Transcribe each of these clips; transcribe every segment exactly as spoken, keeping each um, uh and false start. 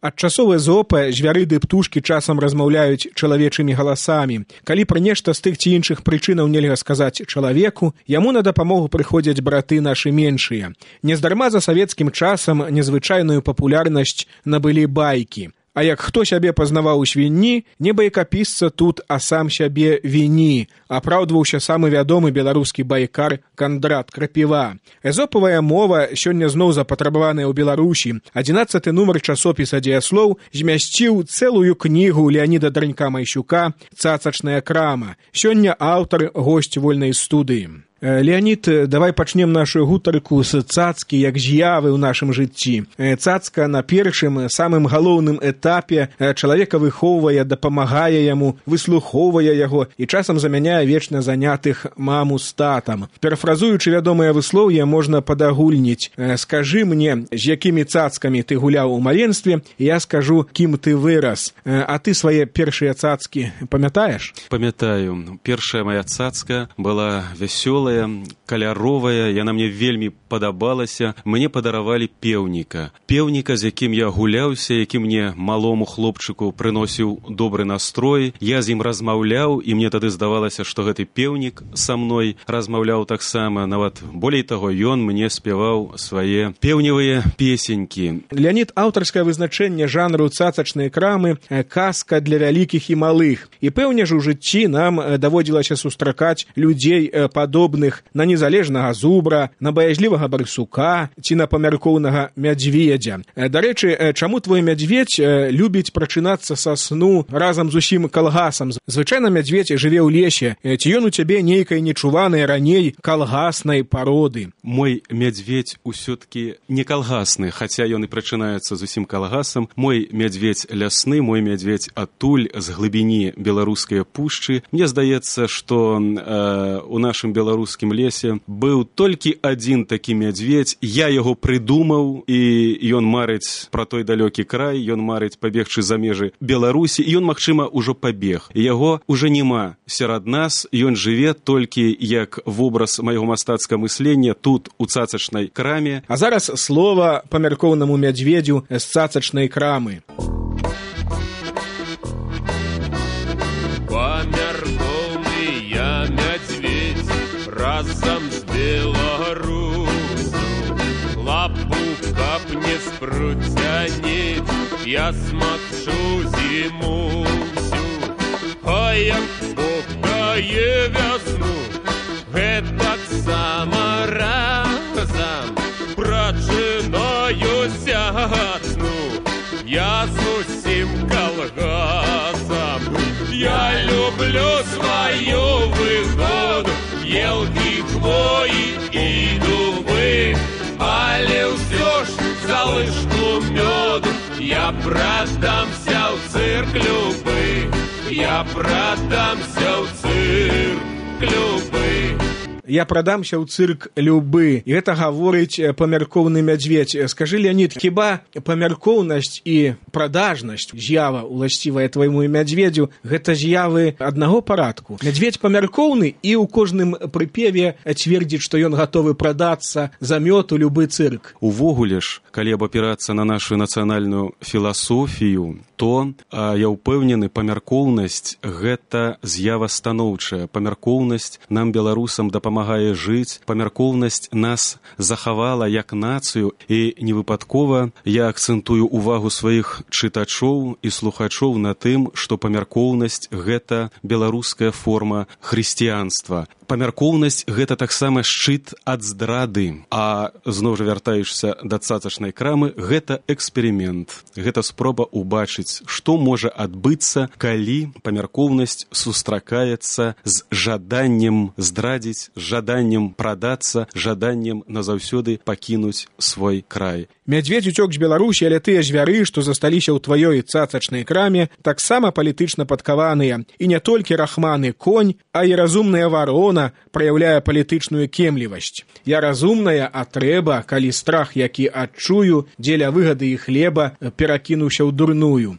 Ад часоў Эзопа звяры ды птушкі часам размаўляюць чалавечымі галасамі. Калі пра нешта з тых ці іншых прычынаў нельга сказаць чалавеку, яму на дапамогу прыходзяць браты нашы меншыя. Нездарма за савецкім часам незвычайную папулярнасць набылі байкі. А як хто сябе пазнаваў у свінні, не байкапісца тут, а сам сябе віні, апраўдваўся самы вядомы беларускі байкар Кандрат Крапіва. Эзопавая мова сёння зноў запатрабаваная ў Беларусі. адзінаццаты нумар часопіса «Дзеяслоў» змясціў цэлую кнігу Леаніда Дранька-Майсюка «Цацачная крама». Сёння аўтар госць вольнай студыі. Леонид, давай пачнем нашу гутарку з цацкі як з'явы ў нашым жыцці. Цацка на першым, самым галоўным этапе чалавека выхоўвае, дапамагае яму, выслухоўвае яго і часам замяняе вечна занятых маму з татам. Перафразуючы вядомае выслоўе, можна падагульніць: скажы мне, з якімі цацкамі ты гуляў у маленстве, і я скажу, кім ты вырас. А ты свае першыя цацкі памятаеш? Памятаю. Першая моя цацка была вясёлая, каляровая, яна мне вельмі падабалася. Мне падаравалі пеўніка. Пеўніка, з якім я гуляўся, які мне, малому хлопчыку, прыносіў добры настрой. Я з ім размаўляў, і мне тады здавалася, што гэты пеўнік са мной размаўляў таксама. Нават болей таго, ён мне спяваў свае пеўневыя песенькі. Леонид, аўтарскае вызначэнне жанру цацачнай крамы – казка для вялікіх і малых. І пэўне ж у жыцці нам даводзілася сустракаць людзей падобных на незалежнага зубра, на баязлівага барсука ці на памяркоўнага мядзведзя. Дарэчы, чаму твой мядзведзь любіць прачынацца са сну разам з усім калгасам? Звычайна мядзведзь жыве ў лесе. Ці ён у цябе нейкай нечуванай раней калгаснай пароды? Мой мядзведзь усё-ткі не калгасны, хаця ён і прачынаецца з усім калгасам. Мой мядзведзь лясны, мой мядзведзь адтуль, з глыбіні беларускай пушчы. Мне здаецца, што э, у нашым беларускім лесе быў толькі адзін такі мядзведзь. Я яго прыдумаў, і ён марыць пра той далёкі край, ён марыць пабегчы за межы Беларусі, і ён, магчыма, ужо пабег. Яго уже няма сярод нас, ён жыве толькі як вобраз майго мастацкага мыслення тут, у цацачнай краме. А зараз слова памяркоўнаму мядзведзю з цацачнай крамы. Памяркоўны я мядзведзь разам з беларусу, лапу каб не спруцяніць, я смакчу зіму всю. А як Бог дае вясну, гэтак сама разам прачынаюся сну я з усім калгасам. Я люблю сваю выгоду, елки, хвоі і дубы, але ўсё ж залишку мёду я продамся ў цирк любы, я продамся ў цирк любы. Я прадамся ў цырк любы. І гэта гаворыць памяркоўны мядзведзь. Скажы, Леонид, хіба памяркоўнасць і прадажнасць, з'ява уласцівая твайму мядзведзю, гэта з'явы аднаго парадку? Мядзведзь памяркоўны і ў кожным прыпеве цвердзіць, што ён гатовы прадацца за мёд у любы цырк. Увогуле ж, калі абапірацца на нашу нацыянальную філасофію, то а, я ўпэўнены, памяркоўнасць гэта з'ява станоўчая. Памяркоўнасць нам, беларусам, дапамагае жыць. Памяркоўнасць нас захавала як нацыю, і невыпадкова я акцэнтую увагу сваіх чытачоў і слухачоў на тым, што памяркоўнасць гэта беларуская форма хрысціянства. Памяркоўнасць гэта таксама шчыт ад здрады. А зноў жа вяртаешся да цацачнай крамы, гэта эксперымент. Гэта спроба ўбачыць, што можа адбыцца, калі памяркоўнасць сустракаецца з жаданнем здрадзіць, з жаданнем прадацца, жаданнем назаўсёды пакінуць свой край. Мядзведзь уцёк з Беларусі, але тыя звяры, што засталіся ў тваёй цацачнай краме, таксама палітычна падкаваныя. І не толькі рахманы конь, а і разумная варона праяўляе палітычную кемлівасць. Я разумная, а трэба, калі страх, які адчую, дзеля выгады і хлеба, перакінуўся ў дурную.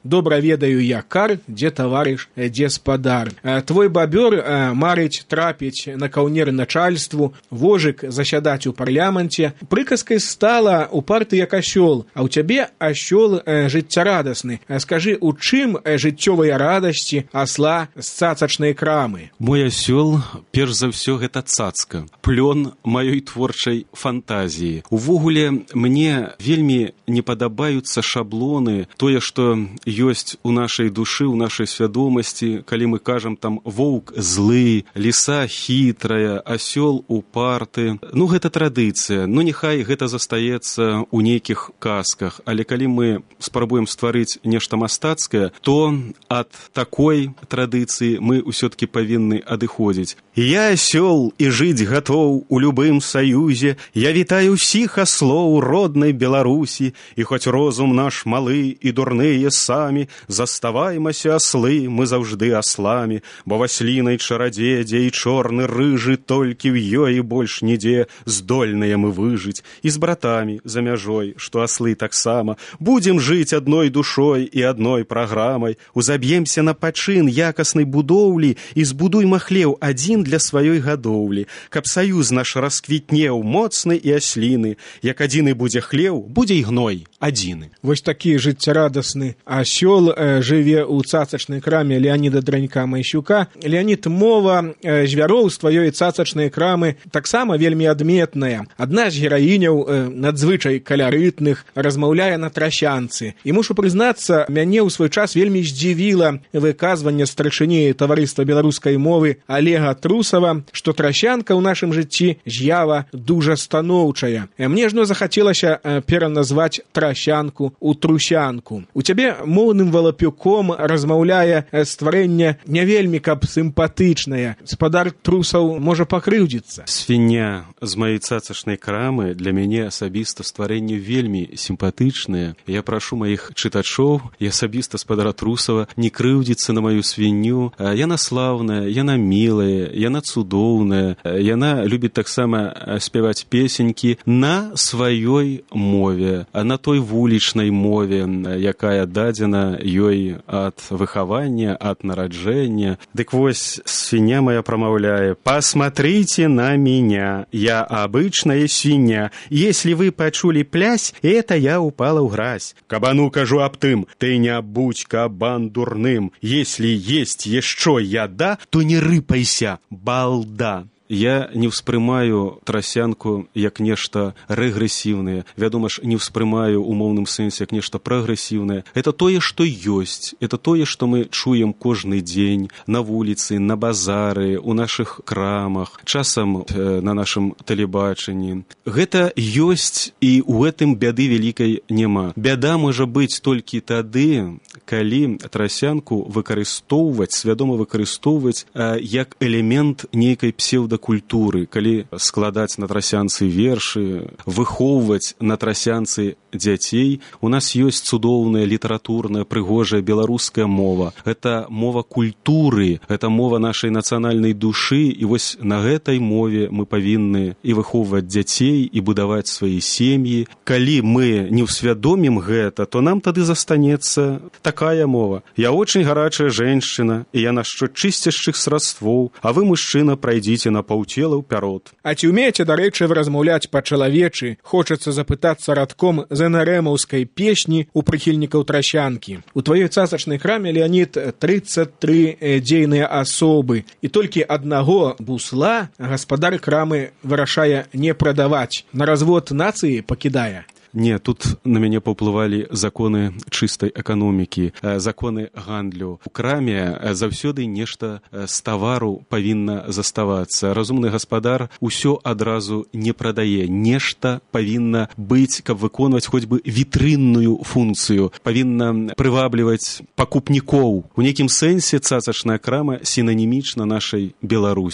добра ведаю я кар, дзе таварыш, дзе спадар. Твой бабёр марыць трапіць на каўнер начальству, вожык засядаць у парламенце. Прыказкай стала у партыі як асёл, а ў цябе асёл жыццярадасны. Скажы, у чым жыццёвыя радасці асла з цацачнай крамы? Мой асёл, перш за ўсё, гэта цацка, плён маёй творчай фантазіі. Увогуле, мне вельмі не падабаюцца шаблоны, тое, што ёсць у нашай душы, у нашай свядомасці, калі мы кажам там воўк злы, ліса хітрая, асёл упарты. Ну, гэта традыцыя, ну, няхай гэта застаецца ў нейкіх казках, але калі мы спрабуем стварыць нешта мастацкае, то ад такой традыцыі мы ўсё-такі павінны адыходзіць. Я асёл і жыць гатоў у любым саюзе, я вітаю ўсіх аслоў роднай Беларусі, і хоць розум наш малы і дурныя самі, заставаймася аслы, мы заўжды асламі, бо васлінай чарадзедзе і чорны рыжы, толькі ў ёй і больш нідзе здольныя мы выжыць, і з братамі за мяжой, што аслы таксама, будзем жыць адной душой і адной праграмай, узаб'емся на пачын якаснай будоўлі і збудуйма хлеў адзін для сваёй гадоўлі, каб саюз наш расквітнеў моцны і асліны, як адзіны будзе хлеў, будзе і гной адзіны. Вось такі жыццярадасны асёл э, жыве ў цацачнай краме Леаніда Дранька Майсюка. Леанід, мова э, звяроў з тваёй цацачнай крамы таксама вельмі адметная. Адна з гераіняў э, надзвычай каларытных размаўляе на трасянцы. І мушу прызнацца, мяне ў свой час вельмі здзівіла выказванне старшыні таварыства беларускай мовы Олега Трусава, што трасянка ў нашым жыцці з'ява дужа станоўчая. Мне жно захацелася пераназваць трасянку у трусянку. У цябе моўным валапюком размаўляе стварэнне не вельмі каб сімпатычнае. Спадар Трусаў можа пакрыўдзіцца. Свіня з маёй цацачнай крамы для мяне асабіста стварэнне вельмі сімпатычнае. Я прашу маіх чытачоў і асабіста спадара Трусава не крыўдзіцца на маю свінню. Яна слаўная, яна мілая, яна цудоўная, яна любіць таксама спяваць песенькі на сваёй мове, на той вулічнай мове, якая дадзена ёй ад выхавання, ад нараджэння. Дык вось, свиня моя промовляет: «Посмотрите на меня, я обычная свинья. Если вы почули плясь, это я упала в грязь. Кабану кажу об тым, ты не будь кабан дурным. Если есть еще яда, то не рыпайся, балда». Я не ўспрымаю трасянку як нешта рэгрэсіўнае. Вядома ж, не ўспрымаю ў моўным сэнсе як нешта прагрэсіўнае. Это тое, што ёсць. Это тое, што мы чуем кожны дзень на вуліцы, на базары, у нашых крамах, часам э, на нашым тэлебачанні. Гэта ёсць, і ў гэтым бяды вялікай няма. Бяда можа быць толькі тады, калі трасянку выкарыстоўваць, свядома выкарыстоўваць э, як элемент нейкай псеўдакультуры. Культуры, калі складаць на трасянцы вершы, выхоўваць на трасянцы дзяцей. У нас ёсць цудоўная літаратурная, прыгожая беларуская мова. Гэта мова культуры, гэта мова нашай нацыянальнай душы, і вось на гэтай мове мы павінны і выхоўваць дзяцей, і будаваць свае сем'і. Калі мы не ўсвядомім гэта, то нам тады застанецца такая мова: «Я очень гарачая женщина, і я нашчо чысцяшчых срадствоў, а вы, мужчына, прайдзіце на паўцела ўпярод». А ці ўмееце, дарэчы, размаўляць па-чалавечы? Хочацца запытацца радком з эн эр эмаўскай песні у прыхільнікаў трасянкі. У тваёй цацачнай краме, Леанід, трыццаць тры дзейныя асобы, і толькі аднаго бусла гаспадар крамы вырашае не прадаваць, на развод нацыі пакідае. Не, тут на мяне паўплывалі законы чыстай эканомікі, законы гандлю. У краме заўсёды нешта з тавару павінна заставацца. Разумны гаспадар усё адразу не прадае. Нешта павінна быць, каб выконваць хоць бы вітрынную функцыю, павінна прывабліваць пакупнікоў. У нейкім сэнсе цацачная крама сінанімічна нашай Беларусі.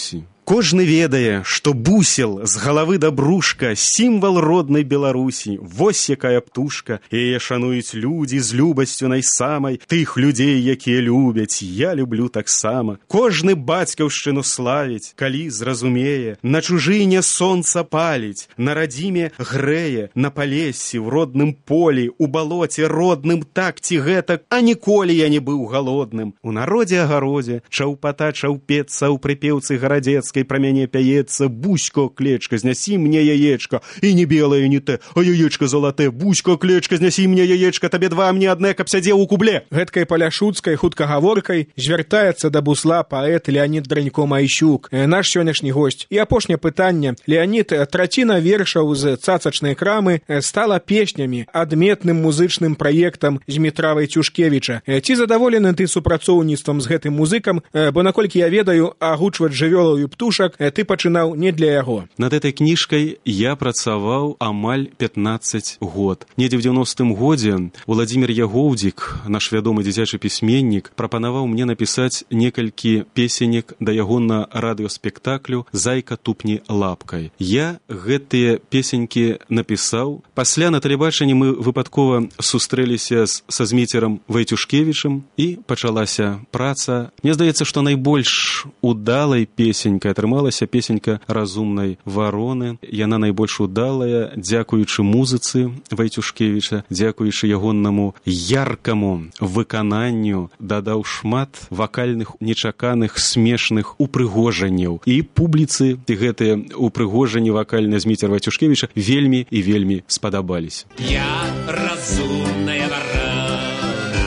Кожны ведае, што бусел з галавы да брушка сімвал роднай Беларусі. Вось якая птушка, яе шануюць людзі з любасцю найсамай, тых людзей, якія любяць, я люблю таксама. Кожны бацькаўшчыну славіць, калі зразумее, на чужыне сонца паліць, на радзіме грэе, на палесі, ў родным полі, у балоце родным так ці гэтак, а ніколі я не быў галодным. У народзе-агародзе чаўпата чаўпецца, у прыпеўцы гарадзецкай пра мяне пяецца, бусько, клечка, знясі мне яечка, і не белае, не тэ, а яечка золатэ, бусько, клечка, знясі мне яечка, табе два, мне адне, каб сядзеў у кубле. Гэткай паляшуцкай хуткагаворкай звяртаецца да бусла паэт Леанід Дранько Майщук, наш сённяшні госць. І апошняе пытанне. Леанід, траціна вершаў з цацачнай крамы стала песнямі, адметным музычным праектам Змітравай Цюшкевіча. Ці задаволены ты супрацоўніцтвам з гэтым музыкам, бо, наколькі я ведаю, агучваць жывёлаў і птушак ты пачынаў не для яго. Над этой кніжкай я працаваў амаль пятнаццаць год. Недзе ў дзевяностым годзе Владзімір Ягоўдзік, наш вядомы дзіцячы пісьменнік, прапанаваў мне напісаць некалькі песенек да яго на радыёспектаклю «Зайка тупні лапкай». Я гэтыя песенькі напісаў. Пасля на тэлебачанні мы выпадкова сустрэліся з, са Зміцерам Вайцюшкевічам і пачалася праца. Мне здаецца, што найбольш удалай песенькай атрымалася песенька «Разумнай вароны». Яна найбольш удалая, дзякуючы музыцы Вайцюшкевіча, дзякуючы ягоннаму яркаму выкананню, дадаў шмат вакальных, нечаканых, смешных упрыгожанняў. І публіцы гэтыя упрыгожанні вакальныя Зміцера Вайцюшкевіча вельмі і вельмі спадабались. Я разумная ворона,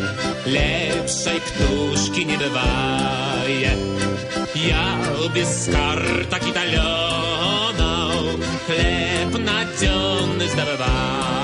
лепшай птушки не бывает. Я без карток и талёнов хлеб надённый сдобываю.